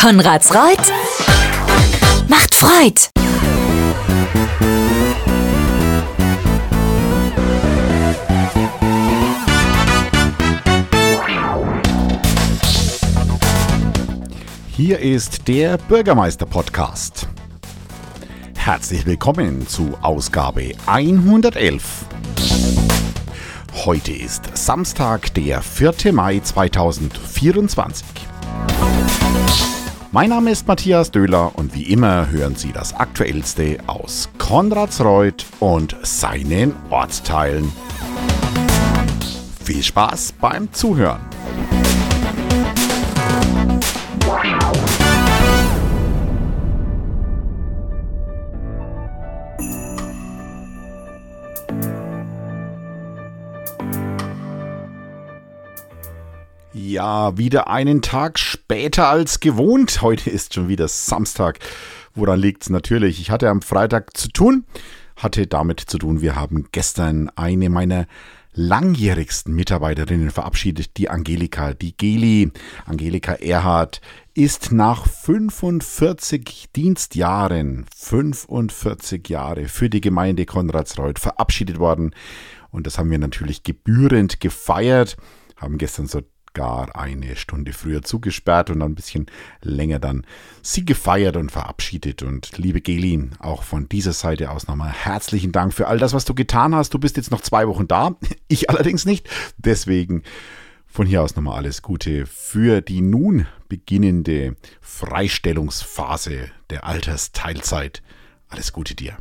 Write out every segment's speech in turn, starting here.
Konrads Reut macht Freud. Hier ist der Bürgermeister-Podcast. Herzlich willkommen zu Ausgabe 111. Heute ist Samstag, der 4. Mai 2024. Mein Name ist Matthias Döhler und wie immer hören Sie das Aktuellste aus Konradsreuth und seinen Ortsteilen. Viel Spaß beim Zuhören. Ja, wieder einen Tag später als gewohnt. Heute ist schon wieder Samstag. Woran liegt's? Natürlich, ich hatte am Freitag zu tun. Wir haben gestern eine meiner langjährigsten Mitarbeiterinnen verabschiedet, die Angelika, die Geli. Angelika Erhardt ist nach 45 Dienstjahren, 45 Jahre für die Gemeinde Konradsreuth verabschiedet worden. Und das haben wir natürlich gebührend gefeiert, haben gestern sogar eine Stunde früher zugesperrt und dann ein bisschen länger dann sie gefeiert und verabschiedet. Und liebe Geli, auch von dieser Seite aus nochmal herzlichen Dank für all das, was du getan hast. Du bist jetzt noch 2 Wochen da, ich allerdings nicht. Deswegen von hier aus nochmal alles Gute für die nun beginnende Freistellungsphase der Altersteilzeit. Alles Gute dir.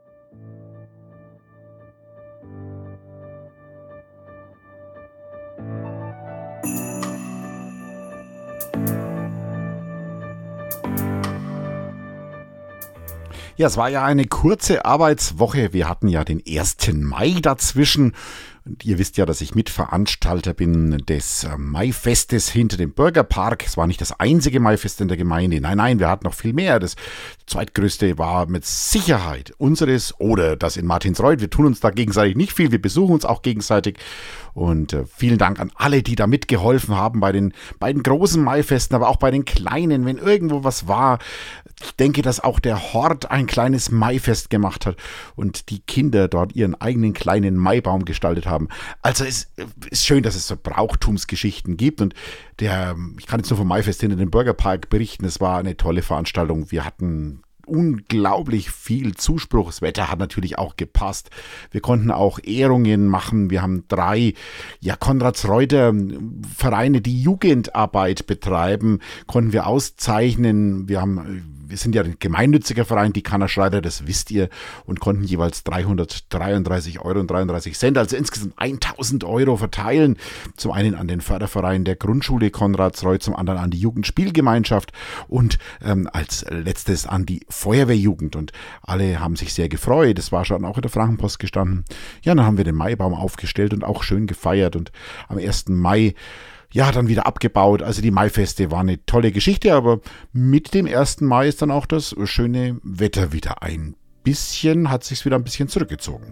Ja, es war ja eine kurze Arbeitswoche. Wir hatten ja den 1. Mai dazwischen. Und ihr wisst ja, dass ich Mitveranstalter bin des Maifestes hinter dem Bürgerpark. Es war nicht das einzige Maifest in der Gemeinde. Nein, wir hatten noch viel mehr. Das zweitgrößte war mit Sicherheit unseres oder das in Martinsreuth. Wir tun uns da gegenseitig nicht viel. Wir besuchen uns auch gegenseitig. Und vielen Dank an alle, die da mitgeholfen haben bei den beiden großen Maifesten, aber auch bei den kleinen, wenn irgendwo was war. Ich denke, dass auch der Hort ein kleines Maifest gemacht hat und die Kinder dort ihren eigenen kleinen Maibaum gestaltet haben. Also es ist schön, dass es so Brauchtumsgeschichten gibt und ich kann jetzt nur vom Maifest hinter dem Bürgerpark berichten. Es war eine tolle Veranstaltung. Wir hatten unglaublich viel Zuspruch. Das Wetter hat natürlich auch gepasst. Wir konnten auch Ehrungen machen. Wir haben 3 Konradsreuther Vereine, die Jugendarbeit betreiben, konnten wir auszeichnen. Wir sind ja ein gemeinnütziger Verein, die Kannerschreider, das wisst ihr, und konnten jeweils 333,33 €, also insgesamt 1.000 € verteilen. Zum einen an den Förderverein der Grundschule Konradsreuth, zum anderen an die Jugendspielgemeinschaft und als letztes an die Feuerwehrjugend. Und alle haben sich sehr gefreut. Das war schon auch in der Frankenpost gestanden. Ja, dann haben wir den Maibaum aufgestellt und auch schön gefeiert. Und am 1. Mai dann wieder abgebaut. Also die Maifeste waren eine tolle Geschichte, aber mit dem 1. Mai ist dann auch das schöne Wetter wieder hat sich's wieder ein bisschen zurückgezogen.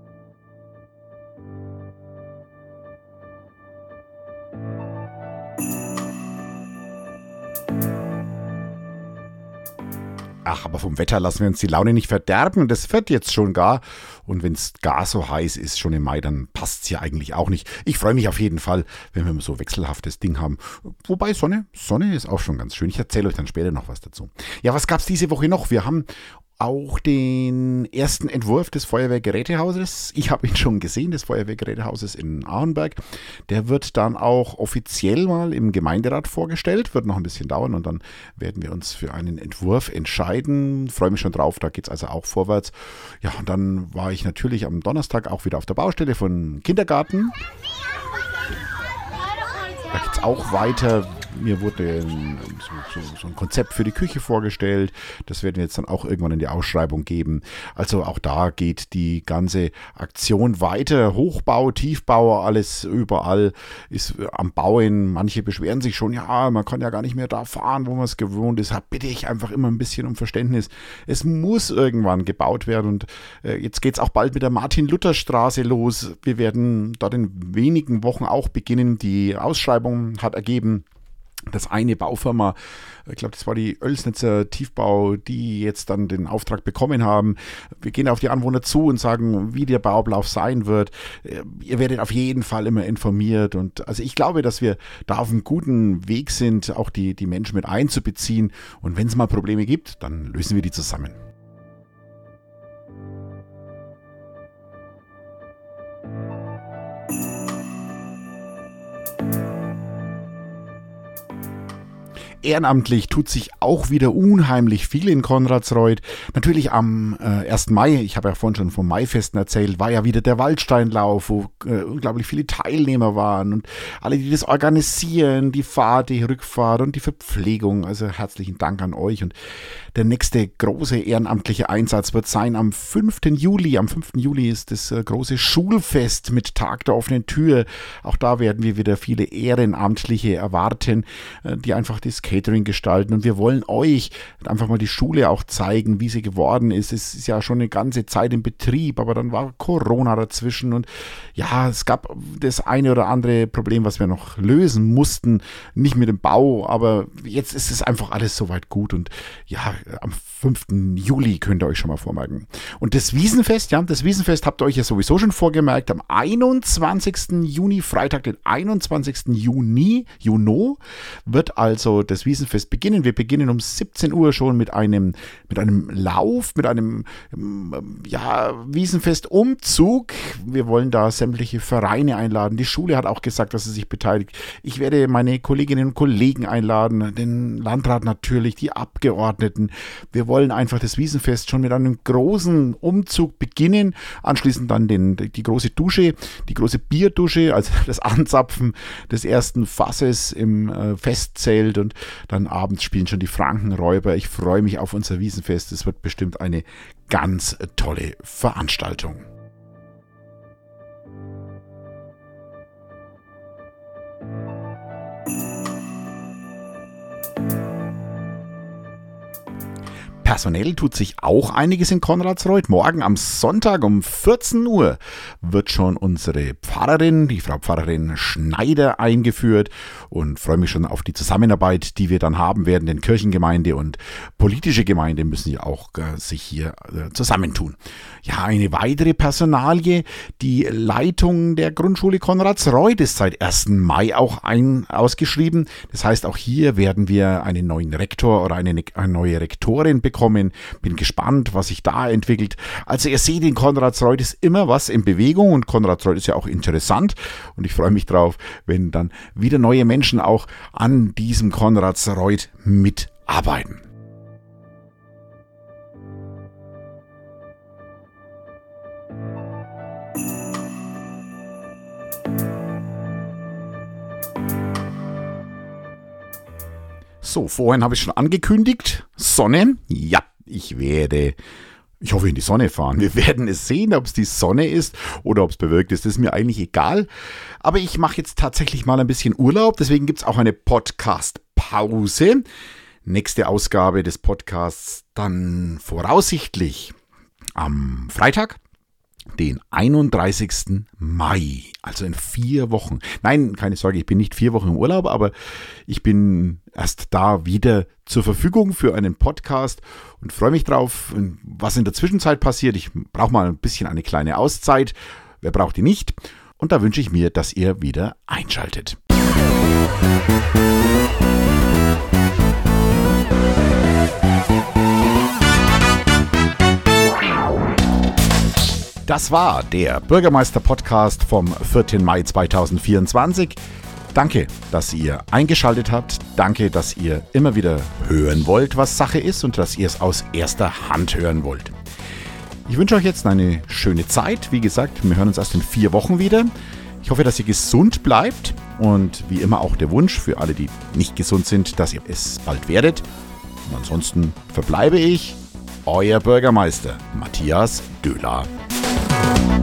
Ach, aber vom Wetter lassen wir uns die Laune nicht verderben. Das wird jetzt schon gar. Und wenn es gar so heiß ist, schon im Mai, dann passt es ja eigentlich auch nicht. Ich freue mich auf jeden Fall, wenn wir so wechselhaftes Ding haben. Wobei Sonne ist auch schon ganz schön. Ich erzähle euch dann später noch was dazu. Ja, was gab es diese Woche noch? Wir haben auch den ersten Entwurf des Feuerwehrgerätehauses. Ich habe ihn schon gesehen, des Feuerwehrgerätehauses in Ahenberg. Der wird dann auch offiziell mal im Gemeinderat vorgestellt. Wird noch ein bisschen dauern und dann werden wir uns für einen Entwurf entscheiden. Freue mich schon drauf, da geht es also auch vorwärts. Ja, und dann war ich natürlich am Donnerstag auch wieder auf der Baustelle von Kindergarten. Da geht es auch weiter. Mir wurde so ein Konzept für die Küche vorgestellt. Das werden wir jetzt dann auch irgendwann in die Ausschreibung geben. Also auch da geht die ganze Aktion weiter. Hochbau, Tiefbau, alles überall ist am Bauen. Manche beschweren sich schon, ja, man kann ja gar nicht mehr da fahren, wo man es gewohnt ist. Da bitte ich einfach immer ein bisschen um Verständnis. Es muss irgendwann gebaut werden und jetzt geht es auch bald mit der Martin-Luther-Straße los. Wir werden dort in wenigen Wochen auch beginnen. Die Ausschreibung hat ergeben, dass eine Baufirma, ich glaube, das war die Oelsnitzer Tiefbau, die jetzt dann den Auftrag bekommen haben. Wir gehen auf die Anwohner zu und sagen, wie der Bauablauf sein wird. Ihr werdet auf jeden Fall immer informiert. Und also ich glaube, dass wir da auf einem guten Weg sind, auch die Menschen mit einzubeziehen. Und wenn es mal Probleme gibt, dann lösen wir die zusammen. Ehrenamtlich tut sich auch wieder unheimlich viel in Konradsreuth. Natürlich am 1. Mai, ich habe ja vorhin schon vom Maifesten erzählt, war ja wieder der Waldsteinlauf, wo unglaublich viele Teilnehmer waren und alle, die das organisieren, die Fahrt, die Rückfahrt und die Verpflegung. Also herzlichen Dank an euch. Und der nächste große ehrenamtliche Einsatz wird sein am 5. Juli. Am 5. Juli ist das große Schulfest mit Tag der offenen Tür. Auch da werden wir wieder viele Ehrenamtliche erwarten, die einfach das Catering gestalten, und wir wollen euch einfach mal die Schule auch zeigen, wie sie geworden ist. Es ist ja schon eine ganze Zeit im Betrieb, aber dann war Corona dazwischen und ja, es gab das eine oder andere Problem, was wir noch lösen mussten, nicht mit dem Bau, aber jetzt ist es einfach alles soweit gut und ja, am 5. Juli könnt ihr euch schon mal vormerken. Und das Wiesenfest, habt ihr euch ja sowieso schon vorgemerkt, am 21. Juni, Freitag, den 21. Juni, wird also das Wiesenfest beginnen. Wir beginnen um 17 Uhr schon mit einem Lauf, mit einem Wiesenfest-Umzug. Wir wollen da sämtliche Vereine einladen. Die Schule hat auch gesagt, dass sie sich beteiligt. Ich werde meine Kolleginnen und Kollegen einladen, den Landrat natürlich, die Abgeordneten. Wir wollen einfach das Wiesenfest schon mit einem großen Umzug beginnen. Anschließend dann die große Dusche, die große Bierdusche, also das Anzapfen des ersten Fasses im Festzelt, und dann abends spielen schon die Frankenräuber. Ich freue mich auf unser Wiesenfest. Es wird bestimmt eine ganz tolle Veranstaltung. Personell tut sich auch einiges in Konradsreuth. Morgen am Sonntag um 14 Uhr wird schon unsere Pfarrerin, die Frau Pfarrerin Schneider, eingeführt, und freue mich schon auf die Zusammenarbeit, die wir dann haben werden. Denn Kirchengemeinde und politische Gemeinde müssen ja auch sich hier zusammentun. Ja, eine weitere Personalie, die Leitung der Grundschule Konradsreuth ist seit 1. Mai auch ausgeschrieben. Das heißt, auch hier werden wir einen neuen Rektor oder eine neue Rektorin bekommen. Bin gespannt, was sich da entwickelt. Also ihr seht, in Konradsreuth ist immer was in Bewegung, und Konradsreuth ist ja auch interessant, und ich freue mich drauf, wenn dann wieder neue Menschen auch an diesem Konradsreuth mitarbeiten. So, vorhin habe ich schon angekündigt, Sonne. Ja, ich hoffe, in die Sonne fahren. Wir werden es sehen, ob es die Sonne ist oder ob es bewölkt ist. Das ist mir eigentlich egal. Aber ich mache jetzt tatsächlich mal ein bisschen Urlaub. Deswegen gibt es auch eine Podcast-Pause. Nächste Ausgabe des Podcasts dann voraussichtlich am Freitag, den 31. Mai, also in 4 Wochen. Nein, keine Sorge, ich bin nicht 4 Wochen im Urlaub, aber ich bin erst da wieder zur Verfügung für einen Podcast und freue mich drauf, was in der Zwischenzeit passiert. Ich brauche mal ein bisschen eine kleine Auszeit. Wer braucht die nicht? Und da wünsche ich mir, dass ihr wieder einschaltet. Das war der Bürgermeister-Podcast vom 4. Mai 2024. Danke, dass ihr eingeschaltet habt. Danke, dass ihr immer wieder hören wollt, was Sache ist, und dass ihr es aus erster Hand hören wollt. Ich wünsche euch jetzt eine schöne Zeit. Wie gesagt, wir hören uns erst in 4 Wochen wieder. Ich hoffe, dass ihr gesund bleibt, und wie immer auch der Wunsch für alle, die nicht gesund sind, dass ihr es bald werdet. Und ansonsten verbleibe ich, euer Bürgermeister Matthias Döhler.